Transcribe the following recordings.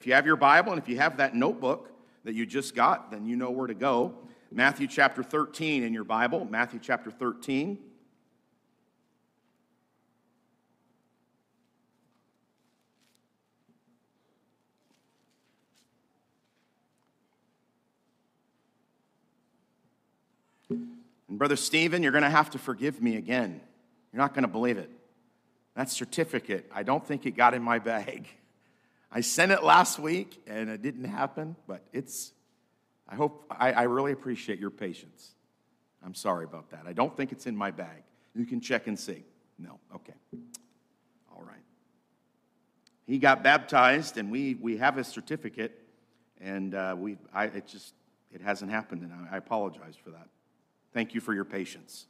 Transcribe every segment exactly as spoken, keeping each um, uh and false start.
If you have your Bible and if you have that notebook that you just got, then you know where to go. Matthew chapter thirteen in your Bible, Matthew chapter thirteen. And Brother Stephen, you're going to have to forgive me again. You're not going to believe it. That certificate, I don't think it got in my bag. I sent it last week, and it didn't happen, but it's, I hope, I, I really appreciate your patience. I'm sorry about that. I don't think it's in my bag. You can check and see. No, okay. All right. He got baptized, and we we have his certificate, and uh, we I it just, it hasn't happened, and I, I apologize for that. Thank you for your patience.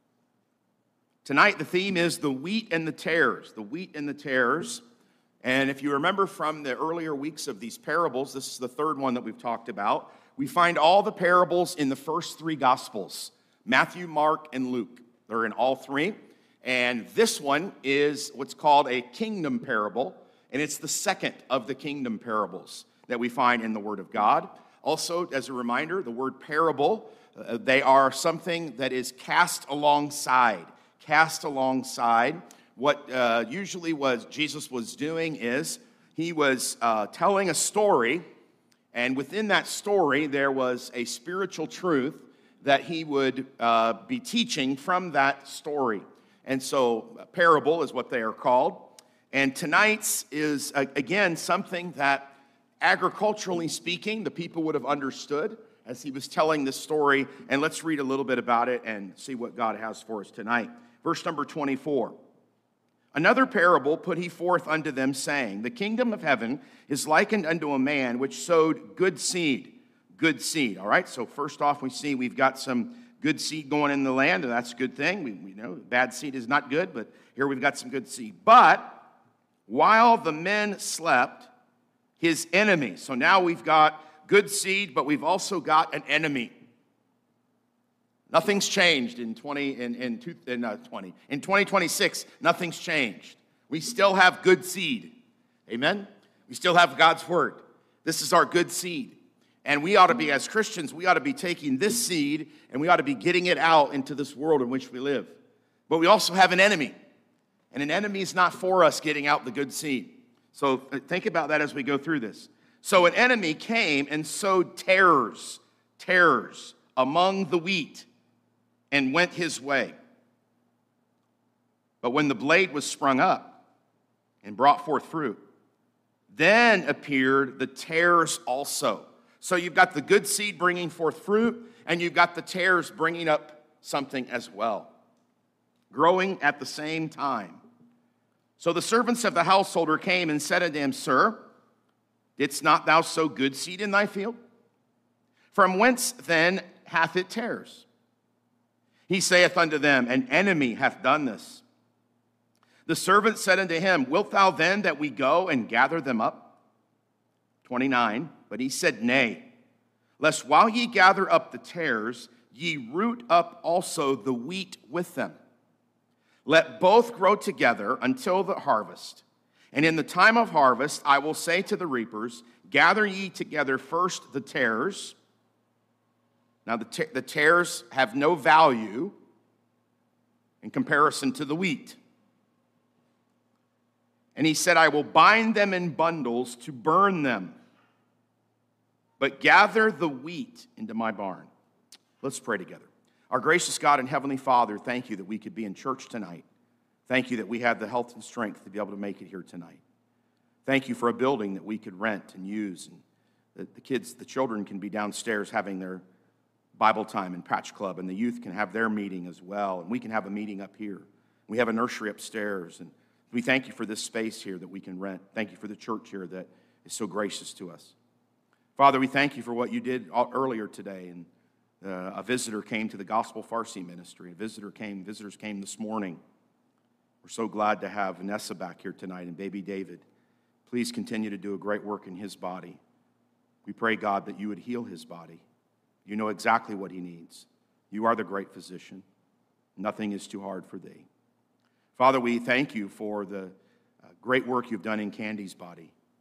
Tonight, the theme is the wheat and the tares, the wheat and the tares. And if you remember from the earlier weeks of these parables, this is the third one that we've talked about. We find all the parables in the first three Gospels, Matthew, Mark, and Luke. They're in all three. And this one is what's called a kingdom parable, and it's the second of the kingdom parables that we find in the Word of God. Also, as a reminder, the word parable, uh, they are something that is cast alongside, cast alongside. What uh, usually was Jesus was doing is he was uh, telling a story, and within that story there was a spiritual truth that he would uh, be teaching from that story. And so a parable is what they are called. And tonight's is, uh, again, something that agriculturally speaking, the people would have understood as he was telling this story. And let's read a little bit about it and see what God has for us tonight. Verse number twenty-four. Another parable put he forth unto them, saying, The kingdom of heaven is likened unto a man which sowed good seed. Good seed, all right? So first off, we see we've got some good seed going in the land, and that's a good thing. We, we know bad seed is not good, but here we've got some good seed. But while the men slept, his enemy. So now we've got good seed, but we've also got an enemy. Nothing's changed in twenty in in, two, in uh, twenty in twenty twenty-six. Nothing's changed. We still have good seed. Amen. We still have God's word. This is our good seed, and we ought to be, as Christians, we ought to be taking this seed and we ought to be getting it out into this world in which we live. But we also have an enemy, and an enemy is not for us getting out the good seed. So think about that as we go through this. So an enemy came and sowed tares, tares among the wheat, and went his way. But when the blade was sprung up and brought forth fruit, then appeared the tares also. So you've got the good seed bringing forth fruit, and you've got the tares bringing up something as well, growing at the same time. So the servants of the householder came and said unto him, Sir, didst not thou sow good seed in thy field? From whence then hath it tares? He saith unto them, An enemy hath done this. The servant said unto him, Wilt thou then that we go and gather them up? twenty-nine, but he said, Nay, lest while ye gather up the tares, ye root up also the wheat with them. Let both grow together until the harvest. And in the time of harvest I will say to the reapers, Gather ye together first the tares. Now, the, ta- the tares have no value in comparison to the wheat. And he said, I will bind them in bundles to burn them, but gather the wheat into my barn. Let's pray together. Our gracious God and Heavenly Father, thank you that we could be in church tonight. Thank you that we have the health and strength to be able to make it here tonight. Thank you for a building that we could rent and use, and that the kids, the children can be downstairs having their Bible time and Patch Club, and the youth can have their meeting as well, and we can have a meeting up here. We have a nursery upstairs, and we thank you for this space here that we can rent. Thank you for the church here that is so gracious to us. Father, we thank you for what you did earlier today, and uh, a visitor came to the Gospel Farsi ministry. A visitor came, visitors came this morning. We're so glad to have Vanessa back here tonight and baby David. Please continue to do a great work in his body. We pray, God, that you would heal his body. You know exactly what he needs. You are the great physician. Nothing is too hard for thee. Father, we thank you for the uh, great work you've done in Candy's body.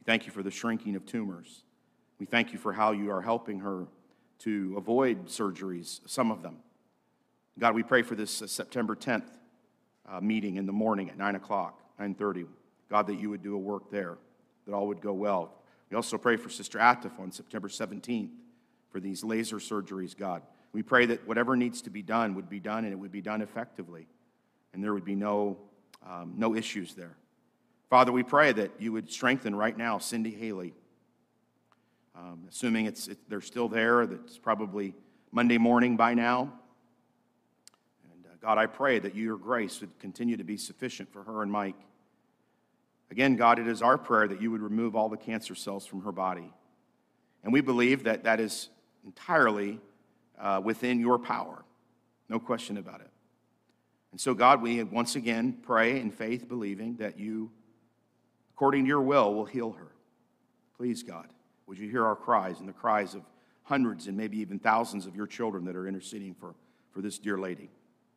Thank you for the shrinking of tumors. We thank you for how you are helping her to avoid surgeries, some of them. God, we pray for this uh, September tenth uh, meeting in the morning at nine o'clock, nine thirty. God, that you would do a work there, that all would go well. We also pray for Sister Atif on September seventeenth for these laser surgeries, God. We pray that whatever needs to be done would be done, and it would be done effectively, and there would be no, um, no issues there. Father, we pray that you would strengthen right now Cindy Haley. Um, assuming it's it, they're still there, that it's probably Monday morning by now. And uh, God, I pray that your grace would continue to be sufficient for her and Mike. Again, God, it is our prayer that you would remove all the cancer cells from her body. And we believe that that is entirely uh, within your power. No question about it. And so, God, we once again pray in faith, believing that you, according to your will, will heal her. Please, God, would you hear our cries and the cries of hundreds and maybe even thousands of your children that are interceding for, for this dear lady.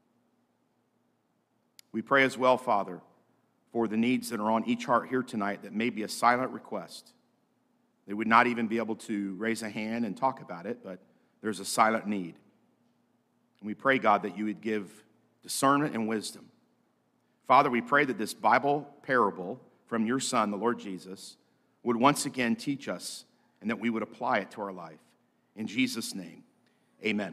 We pray as well, Father, for the needs that are on each heart here tonight that may be a silent request. They would not even be able to raise a hand and talk about it, but there's a silent need. And we pray, God, that you would give discernment and wisdom. Father, we pray that this Bible parable from your Son, the Lord Jesus, would once again teach us and that we would apply it to our life. In Jesus' name, amen.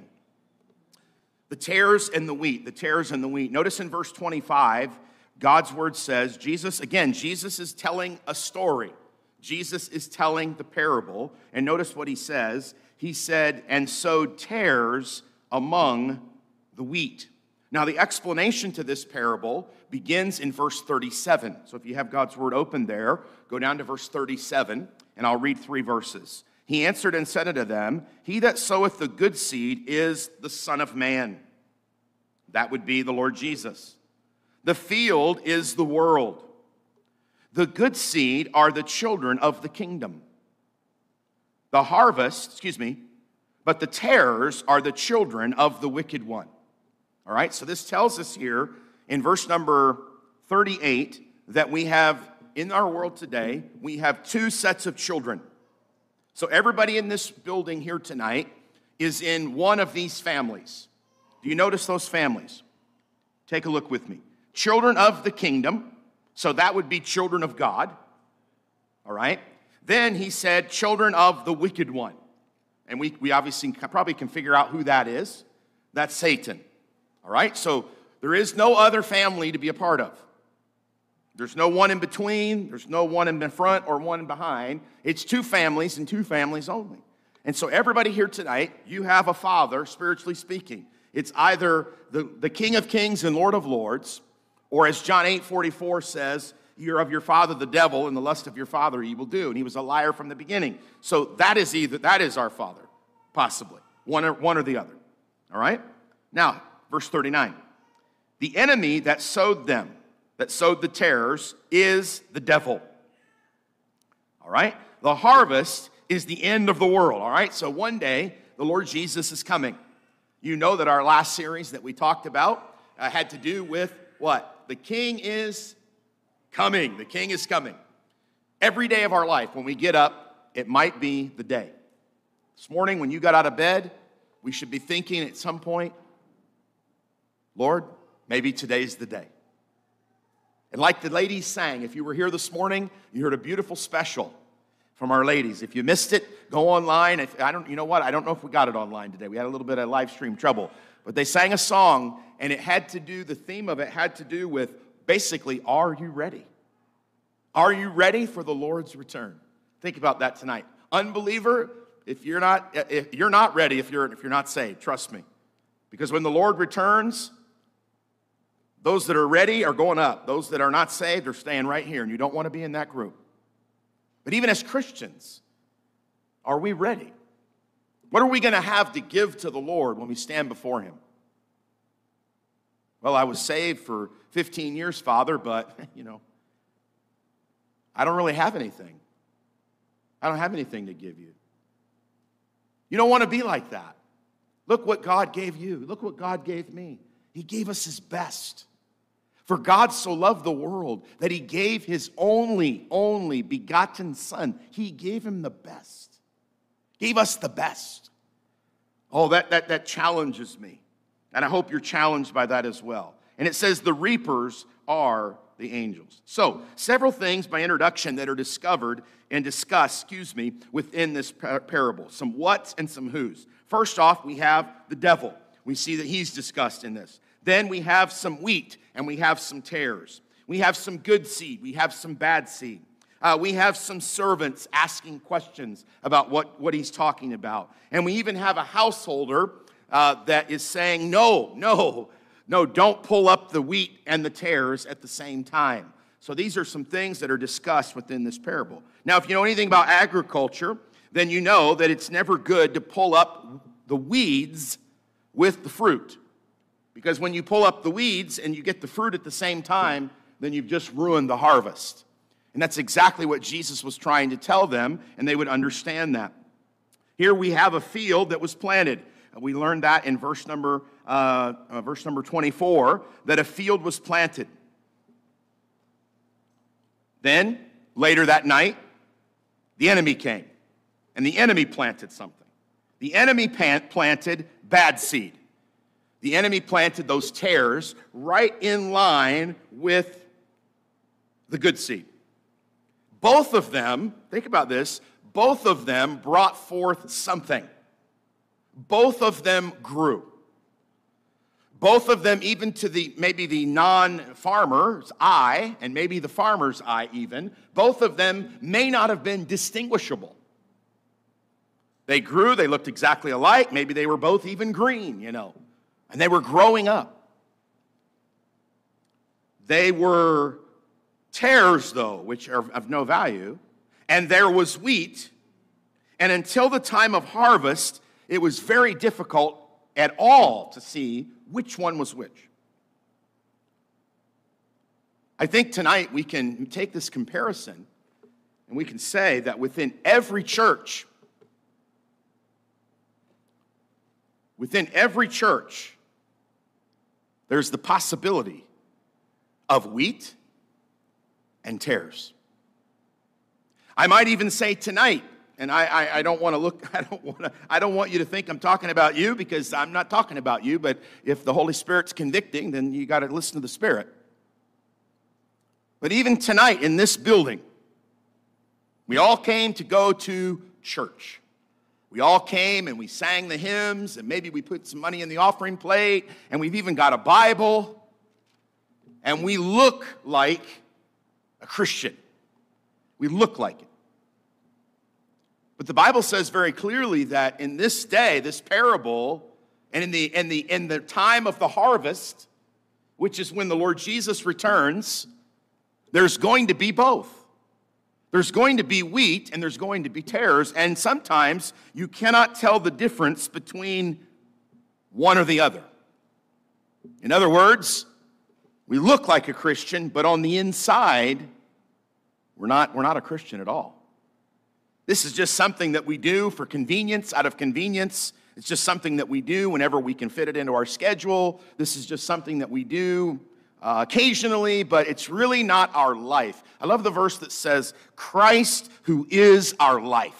The tares and the wheat, the tares and the wheat. Notice in verse twenty-five, God's word says, Jesus, again, Jesus is telling a story. Jesus is telling the parable. And notice what he says. He said, and sowed tares among the wheat. Now, the explanation to this parable begins in verse thirty-seven. So if you have God's word open there, go down to verse thirty-seven, and I'll read three verses. He answered and said unto them, he that soweth the good seed is the Son of Man. That would be the Lord Jesus. The field is the world. The good seed are the children of the kingdom. The harvest, excuse me, but the tares are the children of the wicked one. All right, so this tells us here in verse number thirty-eight that we have, in our world today, we have two sets of children. So everybody in this building here tonight is in one of these families. Do you notice those families? Take a look with me. Children of the kingdom, so that would be children of God. All right? Then he said, children of the wicked one. And we, we obviously probably can figure out who that is. That's Satan. All right? So there is no other family to be a part of. There's no one in between. There's no one in the front or one behind. It's two families and two families only. And so everybody here tonight, you have a father, spiritually speaking. It's either the, the King of Kings and Lord of Lords, or as John eight forty-four says, you're of your father the devil, and the lust of your father ye will do. And he was a liar from the beginning. So that is either that is our father, possibly. One or, one or the other. All right? Now, verse thirty-nine. The enemy that sowed them, that sowed the tares, is the devil. All right? The harvest is the end of the world. All right? So one day, the Lord Jesus is coming. You know that our last series that we talked about uh, had to do with what? The king is coming. The king is coming. Every day of our life, when we get up, it might be the day. This morning, when you got out of bed, we should be thinking at some point, Lord, maybe today's the day. And like the ladies sang, if you were here this morning, you heard a beautiful special from our ladies. If you missed it, go online. If, I don't, you know what? I don't know if we got it online today. We had a little bit of live stream trouble. But they sang a song, and it had to do, the theme of it had to do with basically, are you ready? Are you ready for the Lord's return? Think about that tonight. Unbeliever, if you're not, if you're not ready, if you're, if you're not saved, trust me. Because when the Lord returns, those that are ready are going up. Those that are not saved are staying right here, and you don't want to be in that group. But even as Christians, are we ready? What are we going to have to give to the Lord when we stand before him? Well, I was saved for fifteen years, Father, but, you know, I don't really have anything. I don't have anything to give you. You don't want to be like that. Look what God gave you. Look what God gave me. He gave us his best. For God so loved the world that he gave his only, only begotten Son. He gave him the best. Gave us the best. Oh, that, that, that challenges me. And I hope you're challenged by that as well. And it says the reapers are the angels. So, several things by introduction that are discovered and discussed, excuse me, within this parable. Some whats and some whos. First off, we have the devil. We see that he's discussed in this. Then we have some wheat and we have some tares. We have some good seed. We have some bad seed. Uh, we have some servants asking questions about what, what he's talking about. And we even have a householder uh, that is saying, no, no, no, don't pull up the wheat and the tares at the same time. So these are some things that are discussed within this parable. Now, if you know anything about agriculture, then you know that it's never good to pull up the weeds with the fruit. Because when you pull up the weeds and you get the fruit at the same time, then you've just ruined the harvest. And that's exactly what Jesus was trying to tell them, and they would understand that. Here we have a field that was planted. We learned that in verse number, uh, uh, verse number twenty-four, that a field was planted. Then, later that night, the enemy came, and the enemy planted something. The enemy planted bad seed. The enemy planted those tares right in line with the good seed. Both of them, think about this, both of them brought forth something. Both of them grew. Both of them, even to the maybe the non-farmer's eye, and maybe the farmer's eye even, both of them may not have been distinguishable. They grew, they looked exactly alike, maybe they were both even green, you know. And they were growing up. They were tares, though, which are of no value. And there was wheat. And until the time of harvest, it was very difficult at all to see which one was which. I think tonight we can take this comparison and we can say that within every church, within every church, there's the possibility of wheat and tares. I might even say tonight, and I, I, I don't want to look, I don't want to, I don't want you to think I'm talking about you, because I'm not talking about you, but if the Holy Spirit's convicting, then you got to listen to the Spirit. But even tonight in this building, we all came to go to church. We all came and we sang the hymns, and maybe we put some money in the offering plate, and we've even got a Bible, and we look like a Christian. We look like it. But the Bible says very clearly that in this day, this parable, and in the, in the, in the time of the harvest, which is when the Lord Jesus returns, there's going to be both. There's going to be wheat and there's going to be tares, and sometimes you cannot tell the difference between one or the other. In other words, we look like a Christian, but on the inside, we're not, we're not a Christian at all. This is just something that we do for convenience, out of convenience. It's just something that we do whenever we can fit it into our schedule. This is just something that we do Uh, occasionally, but it's really not our life. I love the verse that says, Christ who is our life.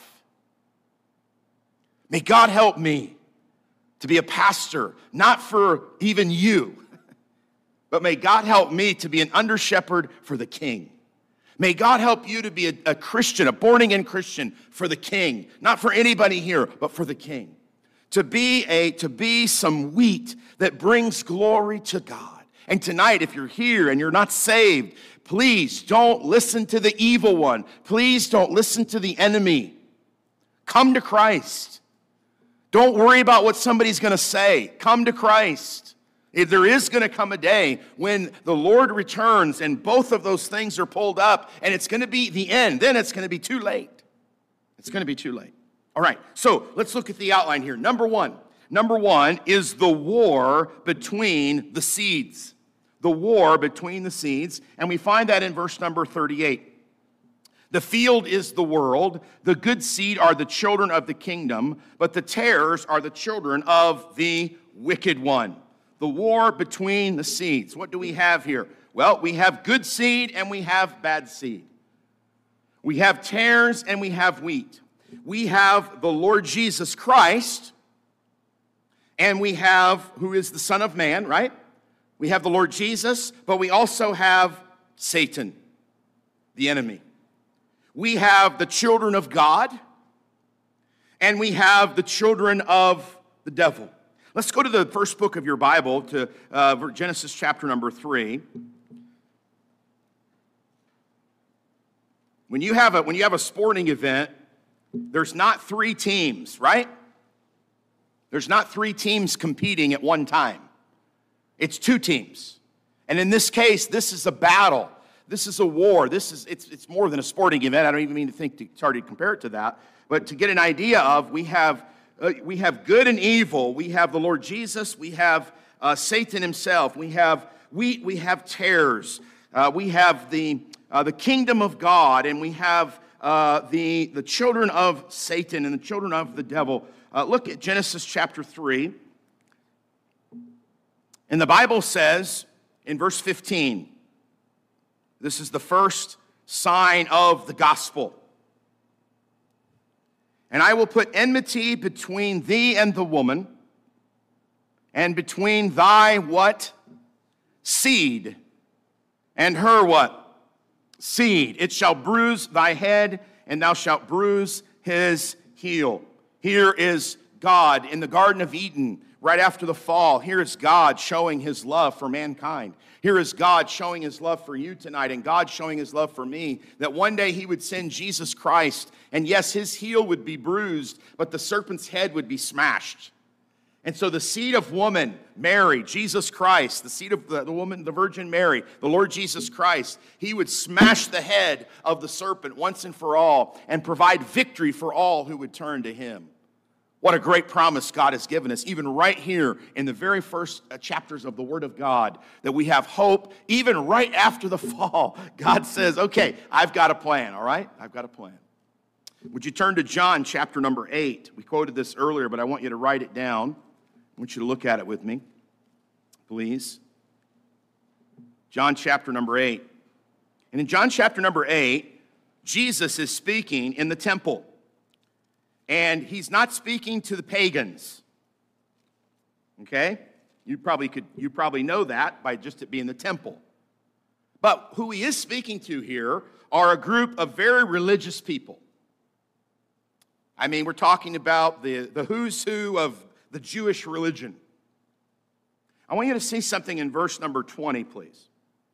May God help me to be a pastor, not for even you, but may God help me to be an under-shepherd for the King. May God help you to be a, a Christian, a born-again Christian for the King, not for anybody here, but for the King. To be a to be some wheat that brings glory to God. And tonight, if you're here and you're not saved, please don't listen to the evil one. Please don't listen to the enemy. Come to Christ. Don't worry about what somebody's going to say. Come to Christ. There is going to come a day when the Lord returns and both of those things are pulled up, and it's going to be the end. Then it's going to be too late. It's going to be too late. All right, so let's look at the outline here. Number one. Number one is the war between the seeds. The war between the seeds, and we find that in verse number thirty-eight. The field is the world, the good seed are the children of the kingdom, but the tares are the children of the wicked one. The war between the seeds. What do we have here? Well, we have good seed and we have bad seed. We have tares and we have wheat. We have the Lord Jesus Christ, and we have, who is the Son of Man, right? We have the Lord Jesus, but we also have Satan, the enemy. We have the children of God, and we have the children of the devil. Let's go to the first book of your Bible, to uh, Genesis chapter number three. When you have a, when you have a sporting event, there's not three teams, right? There's not three teams competing at one time. It's two teams. And in this case, this is a battle. This is a war. This is it's it's more than a sporting event. I don't even mean to think to start to compare it to that, but to get an idea of, we have uh, we have good and evil. We have the Lord Jesus. We have uh, Satan himself. We have wheat. We have tares. Uh, we have the uh, the kingdom of God, and we have uh, the the children of Satan and the children of the devil. Uh, look at Genesis chapter three, and the Bible says in verse fifteen. This is the first sign of the gospel. And I will put enmity between thee and the woman, and between thy what? Seed. And her what? Seed. It shall bruise thy head, and thou shalt bruise his heel. Here is God in the Garden of Eden, right after the fall. Here is God showing his love for mankind. Here is God showing his love for you tonight, and God showing his love for me, that one day he would send Jesus Christ, and yes, his heel would be bruised, but the serpent's head would be smashed. And so the seed of woman, Mary, Jesus Christ, the seed of the, the woman, the Virgin Mary, the Lord Jesus Christ, he would smash the head of the serpent once and for all and provide victory for all who would turn to him. What a great promise God has given us, even right here in the very first chapters of the Word of God, that we have hope, even right after the fall. God says, okay, I've got a plan, all right? I've got a plan. Would you turn to John chapter number eight? We quoted this earlier, but I want you to write it down. I want you to look at it with me, please. John chapter number eight. And in John chapter number eight, Jesus is speaking in the temple. And he's not speaking to the pagans. Okay? You probably could you probably know that by just it being the temple. But who he is speaking to here are a group of very religious people. I mean, we're talking about the, the who's who of the Jewish religion. I want you to see something in verse number twenty, please.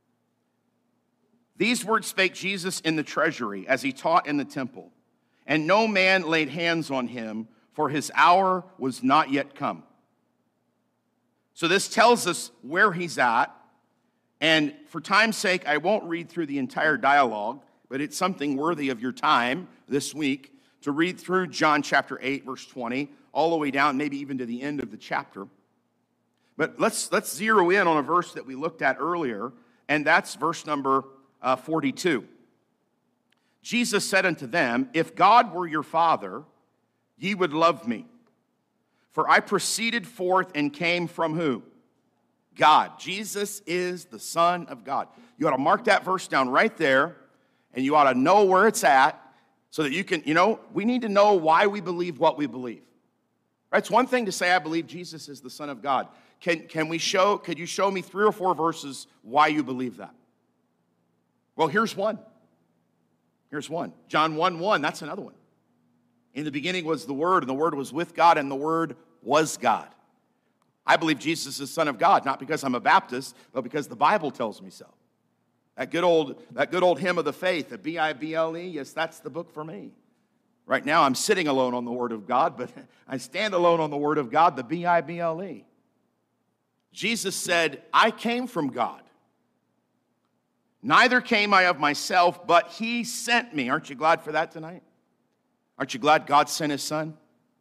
These words spake Jesus in the treasury as he taught in the temple. And no man laid hands on him, for his hour was not yet come. So this tells us where he's at. And for time's sake, I won't read through the entire dialogue, but it's something worthy of your time this week to read through John chapter eight, verse twenty, all the way down, maybe even to the end of the chapter. But let's, let's zero in on a verse that we looked at earlier, and that's verse number uh, forty-two. Jesus said unto them, if God were your Father, ye would love me. For I proceeded forth and came from who? God. Jesus is the Son of God. You ought to mark that verse down right there, and you ought to know where it's at, so that you can, you know, we need to know why we believe what we believe. Right? It's one thing to say, I believe Jesus is the Son of God. Can, can we show, could you show me three or four verses why you believe that? Well, here's one. Here's one. John one one, that's another one. In the beginning was the Word, and the Word was with God, and the Word was God. I believe Jesus is the Son of God, not because I'm a Baptist, but because the Bible tells me so. That good old, that good old hymn of the faith, the B I B L E, yes, that's the book for me. Right now I'm sitting alone on the Word of God, but I stand alone on the Word of God, the B I B L E. Jesus said, I came from God. Neither came I of myself, but he sent me. Aren't you glad for that tonight? Aren't you glad God sent his Son?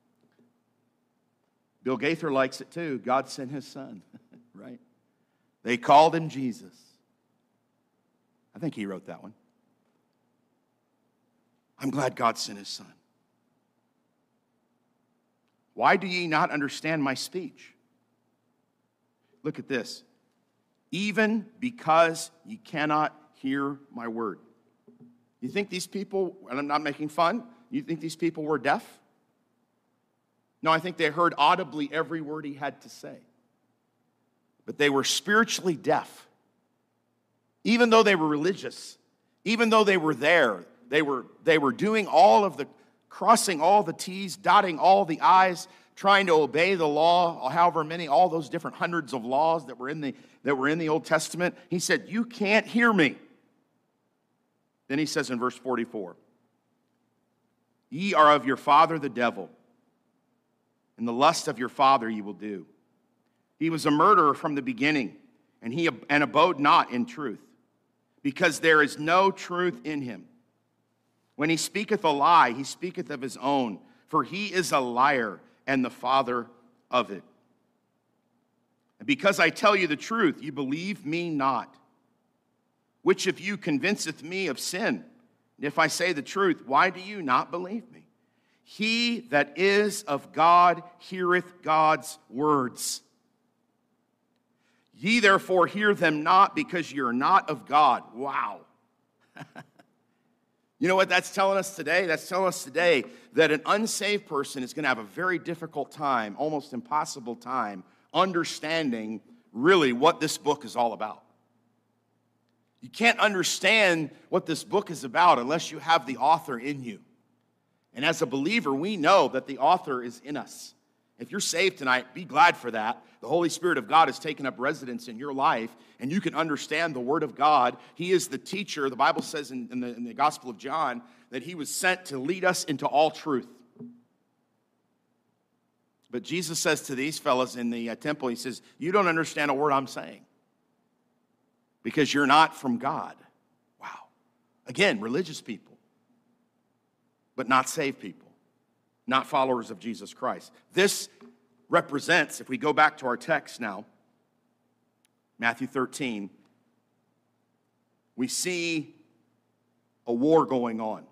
Bill Gaither likes it too. God sent his Son, right? They called him Jesus. I think he wrote that one. I'm glad God sent his Son. Why do ye not understand my speech? Look at this. even because ye cannot hear my word. You think these people, and I'm not making fun, you think these people were deaf? No, I think they heard audibly every word he had to say. But they were spiritually deaf. Even though they were religious, even though they were there, they were, they were doing all of the, crossing all the T's, dotting all the I's, trying to obey the law, however many, all those different hundreds of laws that were in the, that were in the Old Testament. He said, you can't hear me. Then he says in verse forty-four, ye are of your father the devil, and the lust of your father ye will do. He was a murderer from the beginning, and he and abode not in truth, because there is no truth in him. When he speaketh a lie, he speaketh of his own, for he is a liar and the father of it. And because I tell you the truth, you believe me not. Which of you convinceth me of sin? And if I say the truth, why do you not believe me? He that is of God heareth God's words. Ye therefore hear them not, because ye are not of God. Wow. You know what that's telling us today? That's telling us today that an unsaved person is going to have a very difficult time, almost impossible time, understanding really what this book is all about. You can't understand what this book is about unless you have the author in you. And as a believer, we know that the author is in us. If you're saved tonight, be glad for that. The Holy Spirit of God has taken up residence in your life, and you can understand the Word of God. He is the teacher. The Bible says in, in, the, in the Gospel of John that he was sent to lead us into all truth. But Jesus says to these fellows in the uh, temple, he says, you don't understand a word I'm saying, because you're not from God. Wow. Again, religious people, but not saved people, not followers of Jesus Christ. This represents, if we go back to our text now, Matthew thirteen, we see a war going on.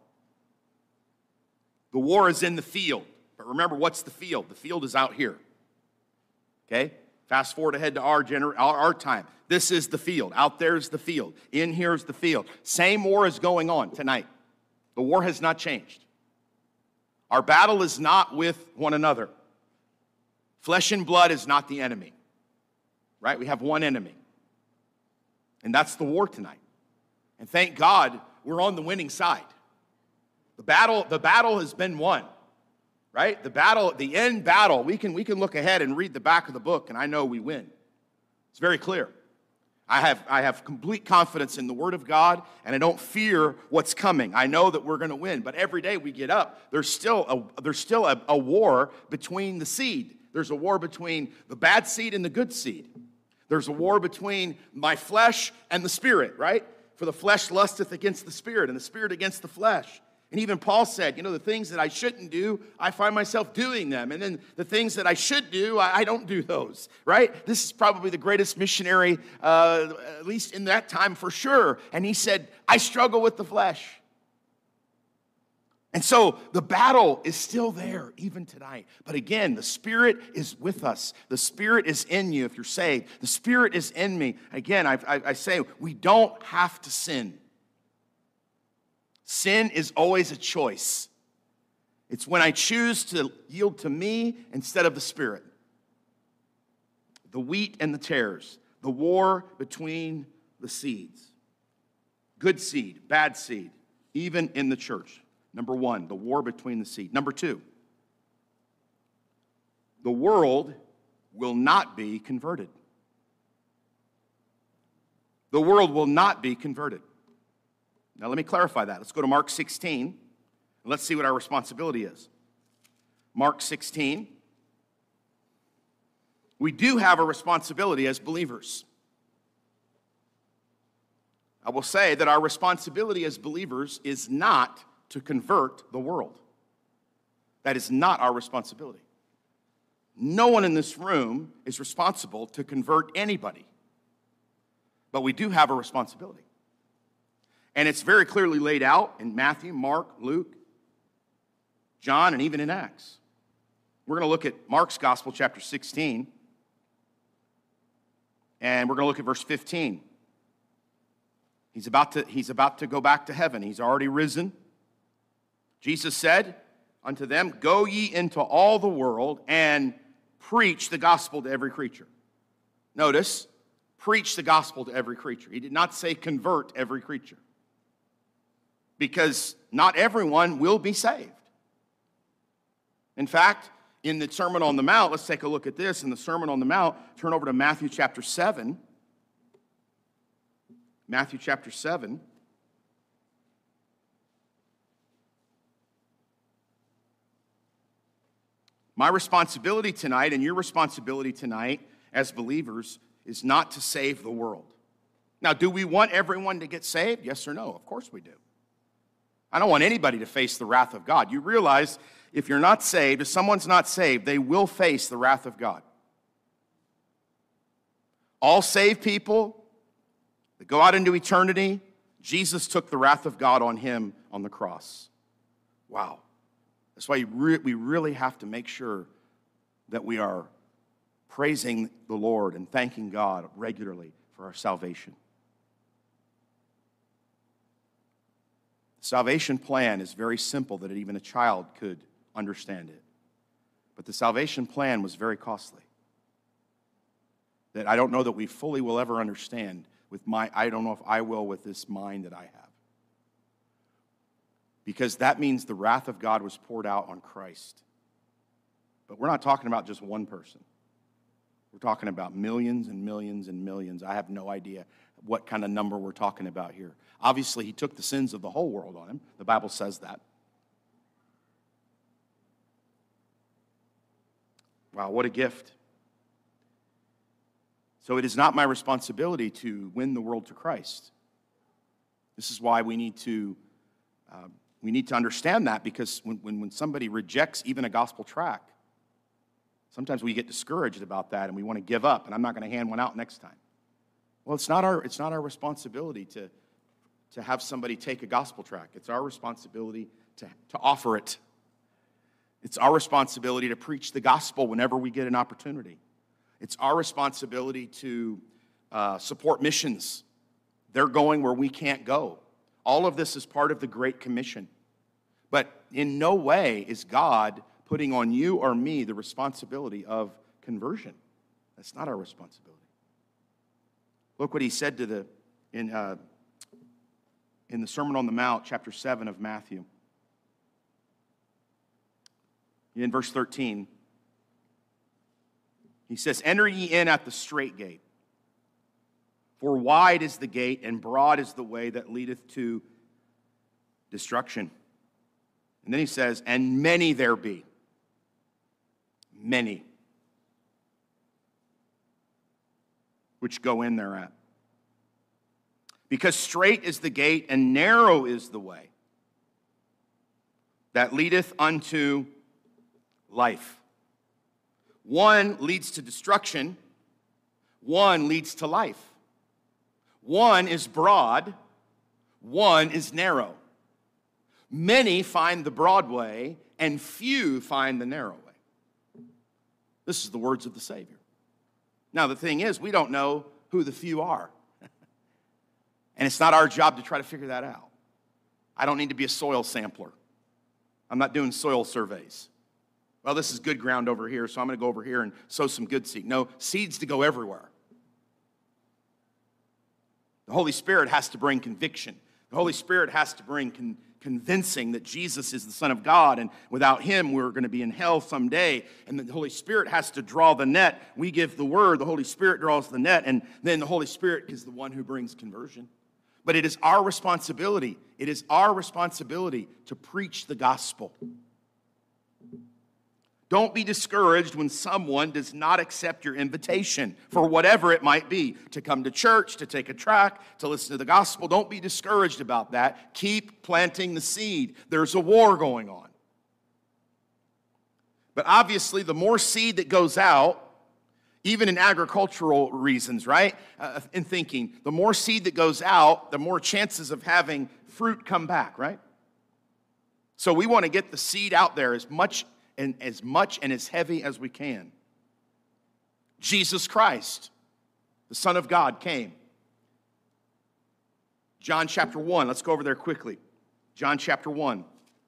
The war is in the field. But remember, what's the field? The field is out here. Okay? Fast forward ahead to our, gener- our, our time. This is the field. Out there is the field. In here is the field. Same war is going on tonight. The war has not changed. Our battle is not with one another. Flesh and blood is not the enemy. Right? We have one enemy. And that's the war tonight. And thank God we're on the winning side. The battle, the battle has been won. Right? The battle, the end battle, we can, we can look ahead and read the back of the book, and I know we win. It's very clear. I have, I have complete confidence in the Word of God, and I don't fear what's coming. I know that we're going to win, but every day we get up, there's still a, there's still a, a war between the seed. There's a war between the bad seed and the good seed. There's a war between my flesh and the spirit, right? For the flesh lusteth against the spirit, and the spirit against the flesh. And even Paul said, you know, the things that I shouldn't do, I find myself doing them. And then the things that I should do, I, I don't do those, right? This is probably the greatest missionary, uh, at least in that time for sure. And he said, I struggle with the flesh. And so the battle is still there even tonight. But again, the Spirit is with us. The Spirit is in you if you're saved. The Spirit is in me. Again, I, I, I say we don't have to sin. Sin is always a choice. It's when I choose to yield to me instead of the Spirit. The wheat and the tares, the war between the seeds. Good seed, bad seed, even in the church. Number one, the war between the seed. Number two, the world will not be converted. The world will not be converted. Now, let me clarify that. Let's go to Mark sixteen, and let's see what our responsibility is. Mark sixteen. We do have a responsibility as believers. I will say that our responsibility as believers is not to convert the world. That is not our responsibility. No one in this room is responsible to convert anybody. But we do have a responsibility. And it's very clearly laid out in Matthew, Mark, Luke, John, and even in Acts. We're going to look at Mark's Gospel, chapter sixteen. And we're going to look at verse fifteen. He's about to, he's about to go back to heaven. He's already risen. Jesus said unto them, go ye into all the world and preach the gospel to every creature. Notice, preach the gospel to every creature. He did not say convert every creature, because not everyone will be saved. In fact, in the Sermon on the Mount, let's take a look at this. In the Sermon on the Mount, turn over to Matthew chapter seven. Matthew chapter seven. My responsibility tonight, and your responsibility tonight as believers, is not to save the world. Now, do we want everyone to get saved? Yes or no? Of course we do. I don't want anybody to face the wrath of God. You realize if you're not saved, if someone's not saved, they will face the wrath of God. All saved people that go out into eternity, Jesus took the wrath of God on him on the cross. Wow. That's why we really have to make sure that we are praising the Lord and thanking God regularly for our salvation. The salvation plan is very simple, that even a child could understand it. But the salvation plan was very costly, that I don't know that we fully will ever understand with my, I don't know if I will with this mind that I have. Because that means the wrath of God was poured out on Christ. But we're not talking about just one person. We're talking about millions and millions and millions. I have no idea what kind of number we're talking about here. Obviously, he took the sins of the whole world on him. The Bible says that. Wow, what a gift. So it is not my responsibility to win the world to Christ. This is why we need to uh, we need to understand that, because when, when, when somebody rejects even a gospel tract, sometimes we get discouraged about that and we want to give up, and I'm not going to hand one out next time. Well, it's not our, it's not our responsibility to, to have somebody take a gospel tract. It's our responsibility to, to offer it. It's our responsibility to preach the gospel whenever we get an opportunity. It's our responsibility to uh, support missions. They're going where we can't go. All of this is part of the Great Commission. But in no way is God putting on you or me the responsibility of conversion. That's not our responsibility. Look what he said to the in uh, in the Sermon on the Mount, chapter seven of Matthew. In verse thirteen, he says, enter ye in at the strait gate. For wide is the gate, and broad is the way that leadeth to destruction. And then he says, and many there be. Many. Which go in thereat. Because strait is the gate, and narrow is the way that leadeth unto life. One leads to destruction. One leads to life. One is broad. One is narrow. Many find the broad way, and few find the narrow way. This is the words of the Savior. Now, the thing is, we don't know who the few are. And it's not our job to try to figure that out. I don't need to be a soil sampler. I'm not doing soil surveys. Well, this is good ground over here, so I'm going to go over here and sow some good seed. No, seeds to go everywhere. The Holy Spirit has to bring conviction. The Holy Spirit has to bring con- convincing that Jesus is the Son of God, and without him, we're going to be in hell someday. And the Holy Spirit has to draw the net. We give the word, the Holy Spirit draws the net, and then the Holy Spirit is the one who brings conversion. But it is our responsibility, it is our responsibility to preach the gospel. Don't be discouraged when someone does not accept your invitation for whatever it might be, to come to church, to take a tract, to listen to the gospel. Don't be discouraged about that. Keep planting the seed. There's a war going on. But obviously, the more seed that goes out, even in agricultural reasons, right? Uh, in thinking, the more seed that goes out, the more chances of having fruit come back, right? So we want to get the seed out there as much and as much and as heavy as we can. Jesus Christ. the Son of God, came. John chapter one, let's go over there quickly. John chapter one.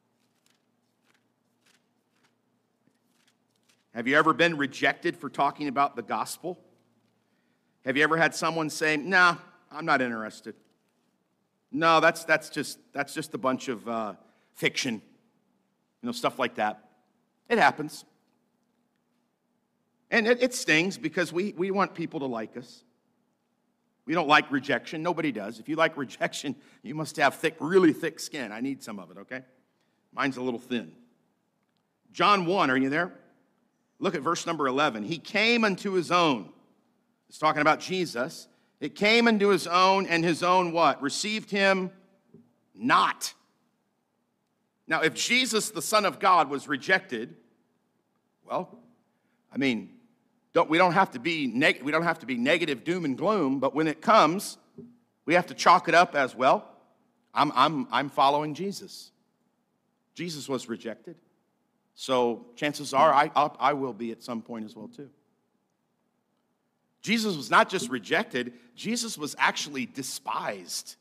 Have you ever been rejected for talking about the gospel? Have you ever had someone say, nah, I'm not interested? No, that's, that's, just, that's just a bunch of uh, fiction, you know, stuff like that. It happens. And it, it stings because we, we want people to like us. We don't like rejection. Nobody does. If you like rejection, you must have thick, really thick skin. I need some of it, okay? Mine's a little thin. John one, are you there? Look at verse number eleven. He came unto his own. It's talking about Jesus. It came unto his own, and his own what? Received him not. Now, if Jesus, the Son of God, was rejected, well, I mean, don't, we don't have to be neg- we don't have to be negative, doom and gloom. But when it comes, we have to chalk it up as well. I'm I'm I'm following Jesus. Jesus was rejected. So chances are I, I will be at some point as well too. Jesus was not just rejected, Jesus was actually despised.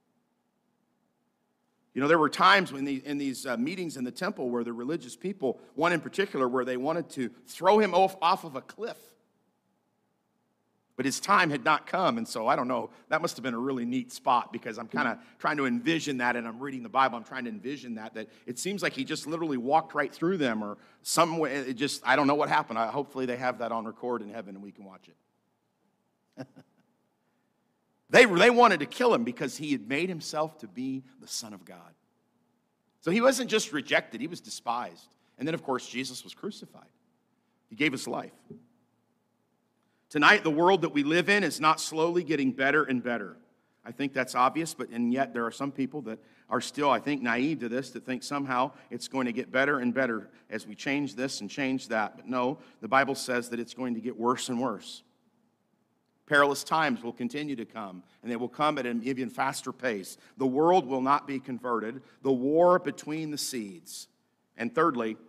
You know, there were times when the, in these uh, meetings in the temple where the religious people, one in particular, where they wanted to throw him off, off of a cliff. But his time had not come, and so I don't know, that must have been a really neat spot because I'm kind of trying to envision that, and I'm reading the Bible, I'm trying to envision that, that it seems like he just literally walked right through them, or some way, it just, I don't know what happened. I, hopefully they have that on record in heaven and we can watch it. they, they wanted to kill him because he had made himself to be the Son of God. So he wasn't just rejected, he was despised. And then, of course, Jesus was crucified. He gave his life. Tonight, the world that we live in is not slowly getting better and better. I think that's obvious, but and yet there are some people that are still, I think, naive to this, that think somehow it's going to get better and better as we change this and change that. But no, the Bible says that it's going to get worse and worse. Perilous times will continue to come, and they will come at an even faster pace. The world will not be converted. The war between the seeds. And thirdly,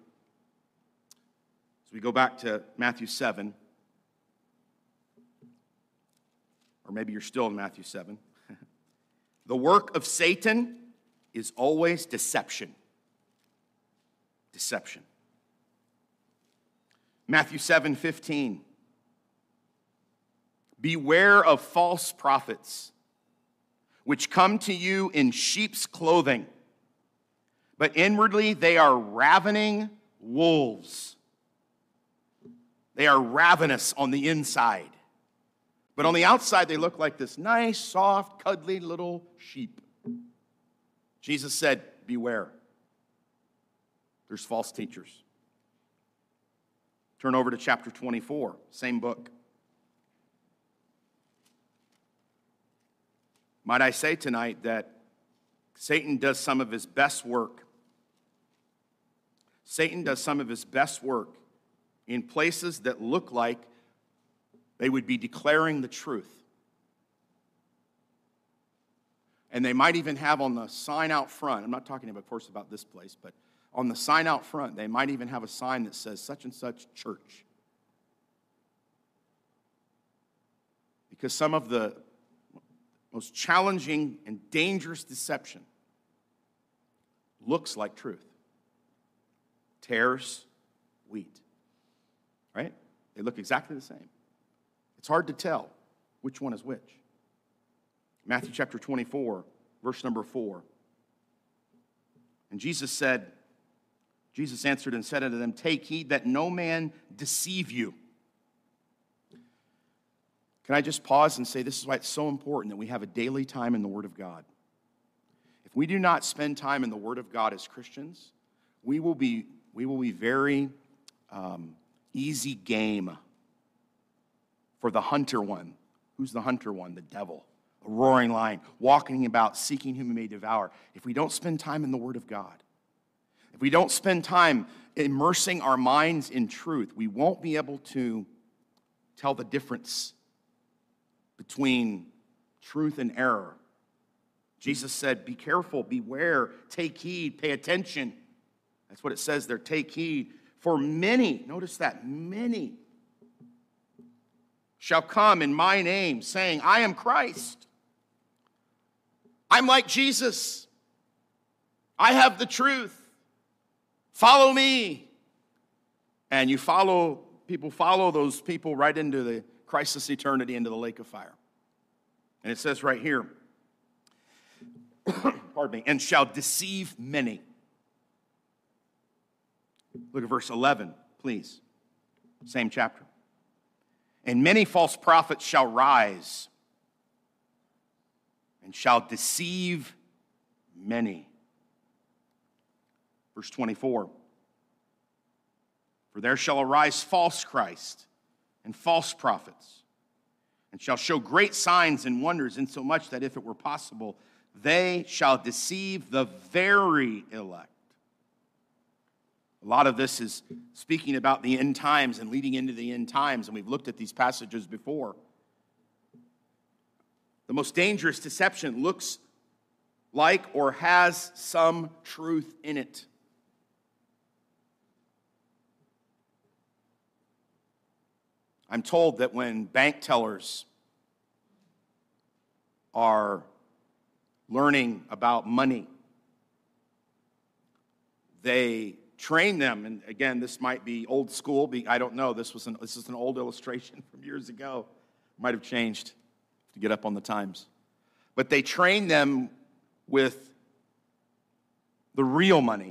as we go back to Matthew seven, or maybe you're still in Matthew seven. The work of Satan is always deception. Deception. Matthew seven fifteen. Beware of false prophets, which come to you in sheep's clothing, but inwardly they are ravening wolves. They are ravenous on the inside. But on the outside, they look like this nice, soft, cuddly little sheep. Jesus said, beware. There's false teachers. Turn over to chapter twenty-four, same book. Might I say tonight that Satan does some of his best work. Satan does some of his best work in places that look like they would be declaring the truth. And they might even have on the sign out front, I'm not talking, of course, about this place, but on the sign out front, they might even have a sign that says such and such church. Because some of the most challenging and dangerous deception looks like truth. Tares wheat, right? They look exactly the same. It's hard to tell which one is which. Matthew chapter twenty-four, verse number four. And Jesus said, Jesus answered and said unto them, take heed that no man deceive you. Can I just pause and say this is why it's so important that we have a daily time in the Word of God. If we do not spend time in the Word of God as Christians, we will be, we will be very um, easy game for the hunter one. Who's the hunter one? The devil. A roaring lion, walking about, seeking whom he may devour. If we don't spend time in the Word of God, if we don't spend time immersing our minds in truth, we won't be able to tell the difference between truth and error. Jesus said, be careful, beware, take heed, pay attention. That's what it says there, take heed. For many, notice that, many shall come in my name, saying, I am Christ. I'm like Jesus. I have the truth. Follow me. And you follow, people follow those people right into the Christless eternity, into the lake of fire. And it says right here, pardon me, and shall deceive many. Look at verse eleven, please. Same chapter. And many false prophets shall rise and shall deceive many. Verse twenty-four. For there shall arise false Christ and false prophets, and shall show great signs and wonders, insomuch that if it were possible, they shall deceive the very elect. A lot of this is speaking about the end times and leading into the end times, and we've looked at these passages before. The most dangerous deception looks like or has some truth in it. I'm told that when bank tellers are learning about money, they train them, and again, this might be old school, I don't know, this was an, this is an old illustration from years ago, might have changed to get up on the times. But they train them with the real money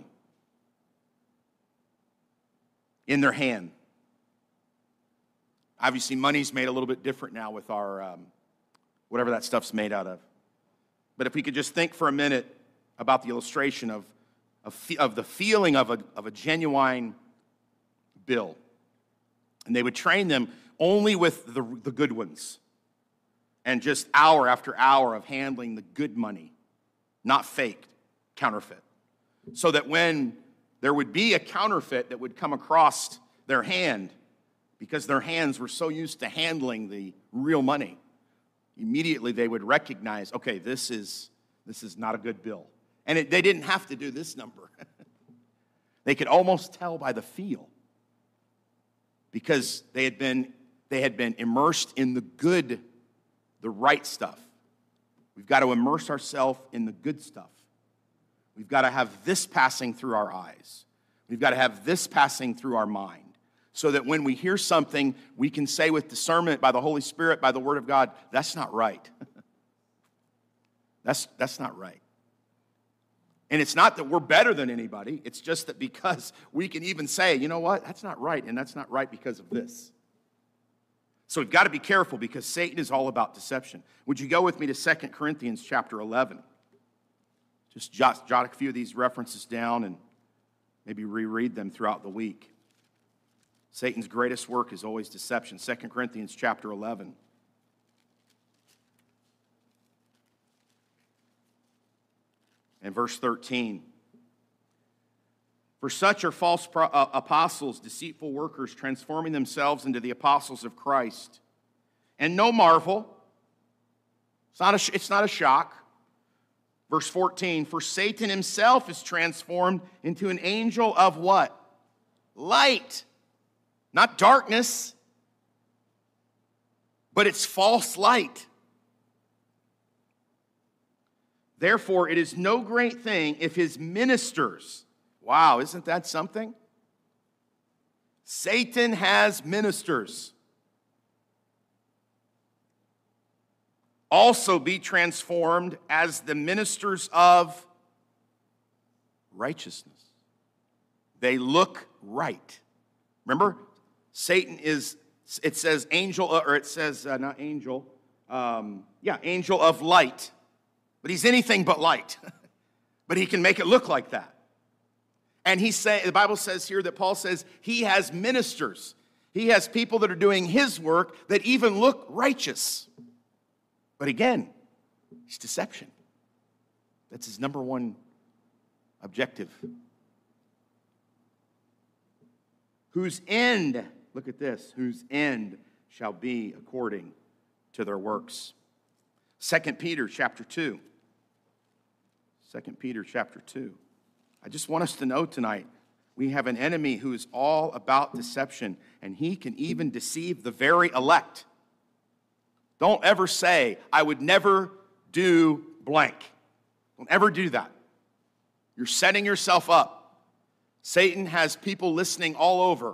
in their hand. Obviously, money's made a little bit different now with our, um, whatever that stuff's made out of. But if we could just think for a minute about the illustration of, of, of the feeling of a, of a genuine bill. And they would train them only with the, the good ones. And just hour after hour of handling the good money, not fake, counterfeit. So that when there would be a counterfeit that would come across their hand, because their hands were so used to handling the real money, immediately they would recognize, okay, this is, this is not a good bill. And it, they didn't have to do this number. They could almost tell by the feel, because they had been, they had been immersed in the good, the right stuff. We've got to immerse ourselves in the good stuff. We've got to have this passing through our eyes. We've got to have this passing through our mind, so that when we hear something, we can say with discernment by the Holy Spirit, by the Word of God, that's not right. that's, that's not right. And it's not that we're better than anybody. It's just that because we can even say, you know what, that's not right, and that's not right because of this. So we've got to be careful, because Satan is all about deception. Would you go with me to Second Corinthians chapter eleven? Just jot, jot a few of these references down and maybe reread them throughout the week. Satan's greatest work is always deception. Second Corinthians chapter eleven. And verse thirteen. For such are false pro- uh, apostles, deceitful workers, transforming themselves into the apostles of Christ. And no marvel. It's not a, sh- it's not a shock. Verse fourteen. For Satan himself is transformed into an angel of what? Light. Not darkness, but it's false light. Therefore, it is no great thing if his ministers, wow, isn't that something? Satan has ministers. Also be transformed as the ministers of righteousness. They look right. Remember? Satan is, it says angel, or it says, uh, not angel, um, yeah, angel of light. But he's anything but light. But he can make it look like that. And he say, the Bible says here that Paul says he has ministers. He has people that are doing his work that even look righteous. But again, it's deception. That's his number one objective. Whose end, look at this, whose end shall be according to their works. Second Peter chapter two. Second Peter chapter two. I just want us to know tonight, we have an enemy who is all about deception, and he can even deceive the very elect. Don't ever say, I would never do blank. Don't ever do that. You're setting yourself up. Satan has people listening all over.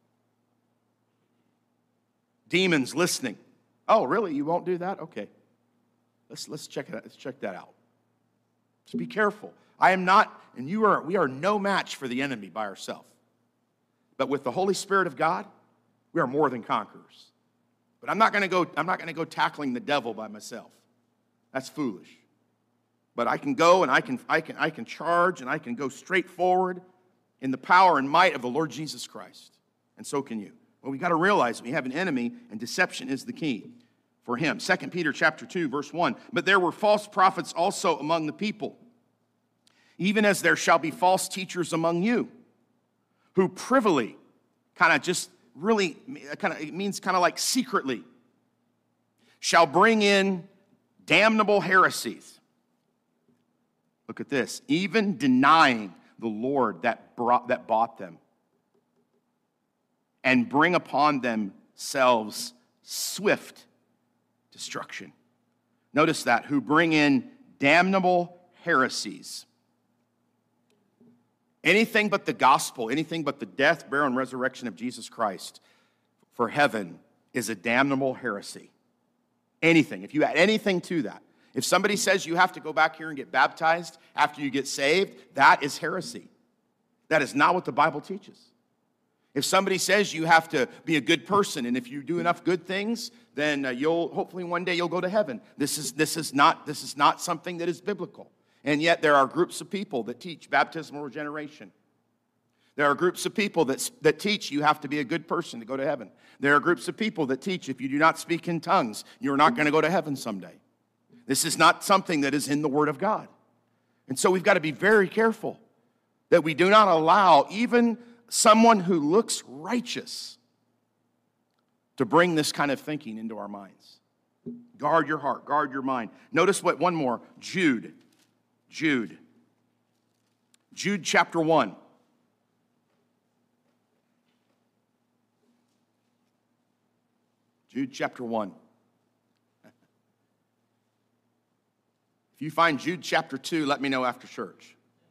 Demons listening. Oh, really? You won't do that? Okay. Let's, let's, check, it out. Let's check that out. Just be careful. I am not, and you are, we are no match for the enemy by ourselves. But with the Holy Spirit of God, we are more than conquerors. But I'm not going to go, I'm not going to go tackling the devil by myself. That's foolish. But I can go and I can, I can, I can charge and I can go straight forward in the power and might of the Lord Jesus Christ. And so can you. Well, we got to realize we have an enemy, and deception is the key for him. Second Peter chapter two, verse one. But there were false prophets also among the people, even as there shall be false teachers among you, who privily, kind of just really, kind of, it means kind of like secretly, shall bring in damnable heresies. Look at this. Even denying the Lord that brought, that bought them, and bring upon themselves swift destruction. Notice that, who bring in damnable heresies. Anything but the gospel, anything but the death, burial, and resurrection of Jesus Christ for heaven is a damnable heresy. Anything. If you add anything to that, if somebody says you have to go back here and get baptized after you get saved, that is heresy. That is not what the Bible teaches. If somebody says you have to be a good person, and if you do enough good things, then uh, you'll hopefully one day you'll go to heaven. This is this is not this is not something that is biblical. And yet there are groups of people that teach baptismal regeneration. There are groups of people that, that teach you have to be a good person to go to heaven. There are groups of people that teach if you do not speak in tongues, you're not going to go to heaven someday. This is not something that is in the Word of God. And so we've got to be very careful that we do not allow even someone who looks righteous to bring this kind of thinking into our minds. Guard your heart, guard your mind. Notice what, one more, Jude. Jude. Jude chapter one. Jude chapter one. If you find Jude chapter two, let me know after church.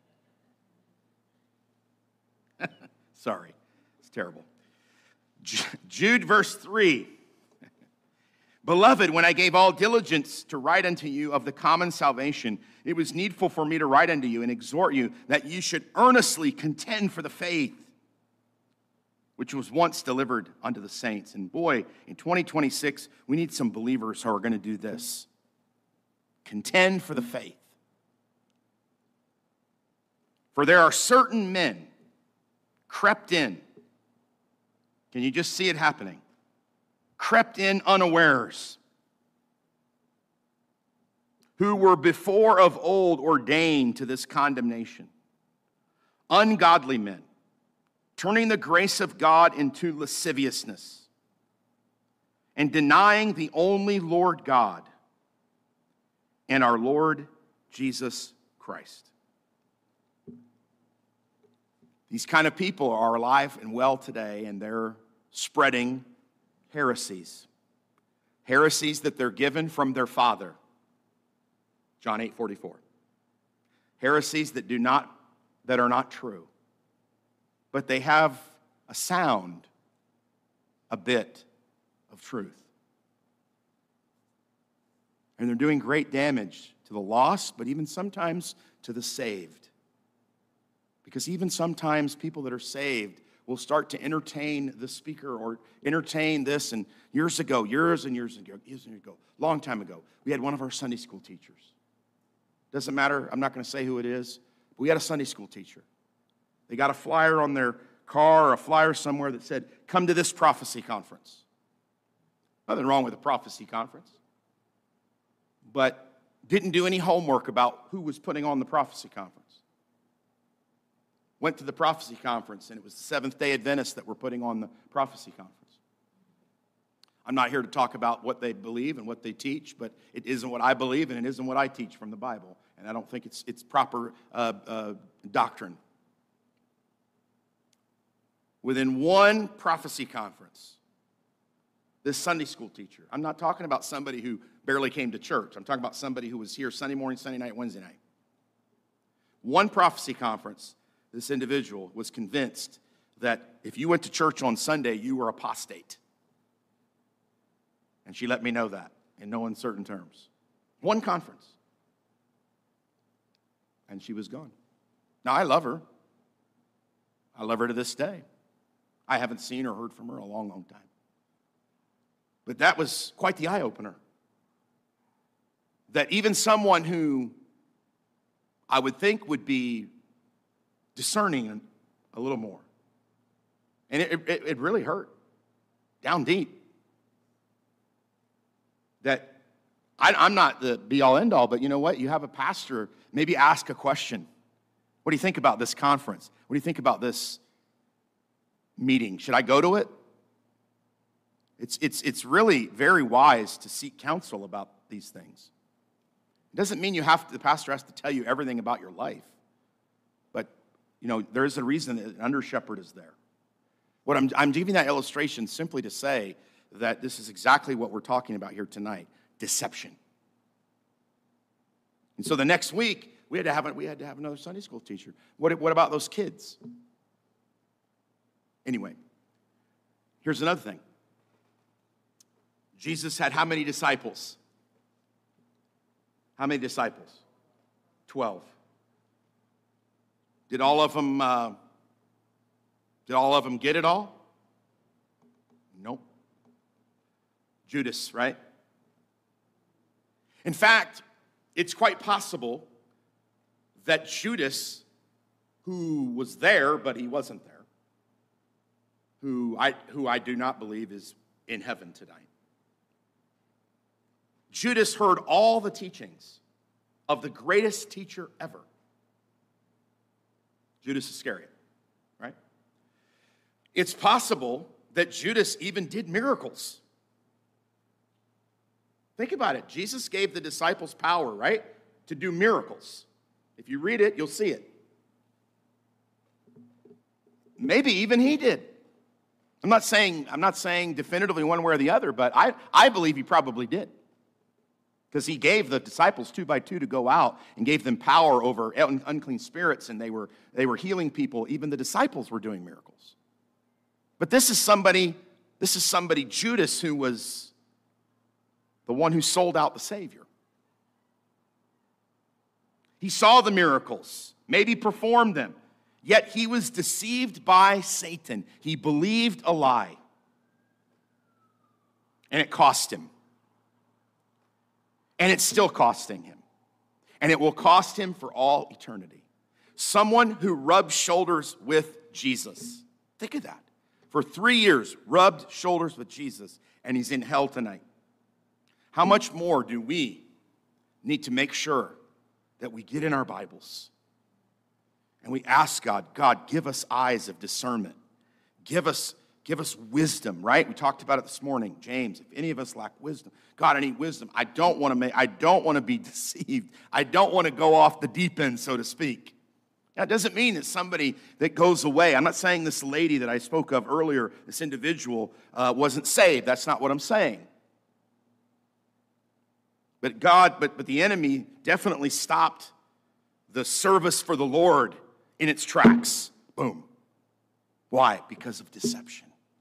Sorry, it's terrible. Jude verse three. Beloved, when I gave all diligence to write unto you of the common salvation, it was needful for me to write unto you and exhort you that you should earnestly contend for the faith which was once delivered unto the saints. And boy, in twenty twenty-six, we need some believers who are going to do this. Contend for the faith. For there are certain men crept in. Can you just see it happening? Crept in unawares, who were before of old ordained to this condemnation. Ungodly men, turning the grace of God into lasciviousness, and denying the only Lord God and our Lord Jesus Christ. These kind of people are alive and well today, and they're spreading heresies. Heresies that they're given from their father. John eight forty-four. Heresies that do not, that are not true. But they have a sound, a bit of truth. And they're doing great damage to the lost, but even sometimes to the saved. Because even sometimes people that are saved will start to entertain the speaker or entertain this. And years ago, years and years ago, years ago, long time ago, we had one of our Sunday school teachers. Doesn't matter, I'm not going to say who it is, but we had a Sunday school teacher. They got a flyer on their car or a flyer somewhere that said, come to this prophecy conference. Nothing wrong with a prophecy conference. But didn't do any homework about who was putting on the prophecy conference. Went to the prophecy conference, and it was the Seventh-day Adventists that were putting on the prophecy conference. I'm not here to talk about what they believe and what they teach, but it isn't what I believe, and it isn't what I teach from the Bible. And I don't think it's, it's proper uh, uh, doctrine. Within one prophecy conference, this Sunday school teacher. I'm not talking about somebody who barely came to church. I'm talking about somebody who was here Sunday morning, Sunday night, Wednesday night. One prophecy conference, this individual was convinced that if you went to church on Sunday, you were apostate. And she let me know that in no uncertain terms. One conference. And she was gone. Now, I love her. I love her to this day. I haven't seen or heard from her in a long, long time. But that was quite the eye-opener. That even someone who I would think would be discerning a little more. And it, it, it really hurt, down deep. That I, I'm not the be-all, end-all, but you know what? You have a pastor, maybe ask a question. What do you think about this conference? What do you think about this meeting? Should I go to it? It's, it's, it's really very wise to seek counsel about these things. It doesn't mean you have to, the pastor has to tell you everything about your life. But, you know, there is a reason that an under-shepherd is there. What I'm, I'm giving that illustration simply to say that this is exactly what we're talking about here tonight, deception. And so the next week, we had to have, a, we had to have another Sunday school teacher. What, what about those kids? Anyway, here's another thing. Jesus had how many disciples? How many disciples? Twelve. Did all of them, uh, did all of them get it all? Nope. Judas, right? In fact, it's quite possible that Judas, who was there, but he wasn't there, who I, who I do not believe is in heaven tonight. Judas heard all the teachings of the greatest teacher ever, Judas Iscariot, right? It's possible that Judas even did miracles. Think about it. Jesus gave the disciples power, right, to do miracles. If you read it, you'll see it. Maybe even he did. I'm not saying, I'm not saying definitively one way or the other, but I, I believe he probably did. Because he gave the disciples two by two to go out and gave them power over unclean spirits, and they were, they were healing people. Even the disciples were doing miracles. But this is somebody, this is somebody, Judas, who was the one who sold out the Savior. He saw the miracles, maybe performed them, yet he was deceived by Satan. He believed a lie, and it cost him. And it's still costing him. And it will cost him for all eternity. Someone who rubbed shoulders with Jesus. Think of that. For three years, rubbed shoulders with Jesus, and he's in hell tonight. How much more do we need to make sure that we get in our Bibles and we ask God, God, give us eyes of discernment. Give us Give us wisdom, right? We talked about it this morning. James, if any of us lack wisdom, God, I need wisdom. I don't want to make, I don't want to be deceived. I don't want to go off the deep end, so to speak. That doesn't mean that somebody that goes away. I'm not saying this lady that I spoke of earlier, this individual, uh, wasn't saved. That's not what I'm saying. But God, but, but the enemy definitely stopped the service for the Lord in its tracks. Boom. Why? Because of deception.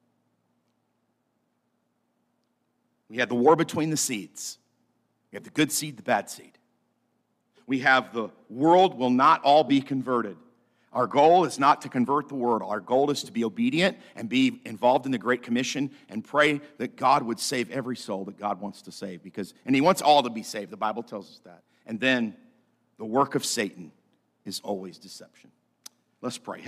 We had the war between the seeds. We have the good seed, the bad seed. We have the world will not all be converted. Our goal is not to convert the world. Our goal is to be obedient and be involved in the Great Commission and pray that God would save every soul that God wants to save. Because, and he wants all to be saved. The Bible tells us that. And then the work of Satan is always deception. Let's pray.